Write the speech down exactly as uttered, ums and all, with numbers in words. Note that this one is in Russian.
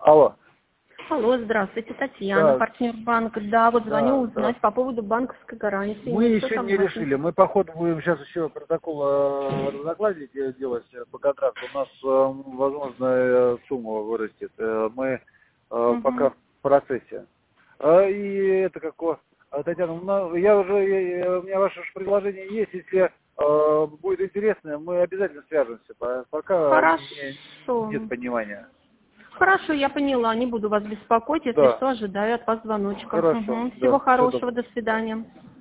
Алло. Алло, здравствуйте, Татьяна, Да. партнер банка. Да, вот звоню Да, узнать да. по поводу банковской гарантии. Мы Ну, что еще там не у вас? решили. Мы, походу, будем сейчас еще протокол э, разногласий де- делать э, по контракту. У нас, э, возможно, сумма вырастет. Э, Мы э, пока Угу. в процессе. А, И это какое... Татьяна, ну, я уже, я- я- у меня ваше же предложение есть. Если э, будет интересно, мы обязательно свяжемся. По- Пока не- Хорошо. нет понимания. Хорошо, я поняла, не буду вас беспокоить. Если Да, что, ожидаю от вас звоночка. хорошо, Угу. Всего да. Все, хорошего, до свидания.